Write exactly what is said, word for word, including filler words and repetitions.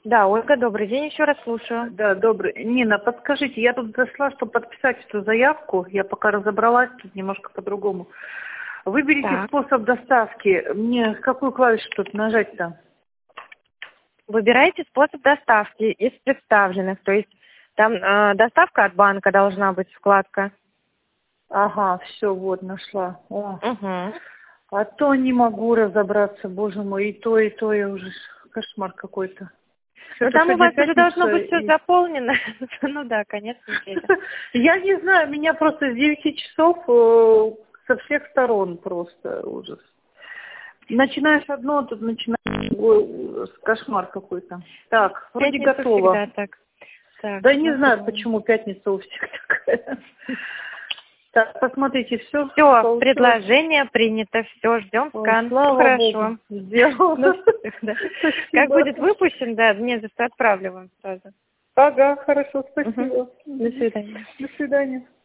Да, Ольга, добрый день, еще раз слушаю. Да, добрый. Нина, подскажите, я тут зашла, чтобы подписать эту заявку. Я пока разобралась, тут немножко по-другому. Выберите Так. способ доставки. Мне какую клавишу тут нажать-то? Выбирайте способ доставки из представленных, то есть там э, доставка от банка должна быть вкладка. Ага, все, вот, нашла. О. Угу. А то не могу разобраться, боже мой, и то, и то, я уже кошмар какой-то. Ну Это там у сегодня вас уже должно быть все пятница, и- заполнено. Ну да, конец недели. Я не знаю, меня просто с девяти часов э, со всех сторон просто ужас. Начинаешь одно, тут начинаешь другое, ужас, кошмар какой-то. Так, вроде Пятница готово. всегда так. Так, Да не знаю, смотрим. почему пятница у всех такая. Так, посмотрите, все. Все, предложение принято, все, ждем скан. Слава Хорошо. Богу, сделала. Ну, да. Как Спасибо. будет выпущен, да, мне за что отправлю вам сразу. Ага, хорошо, спасибо. Мгм. До свидания. До свидания.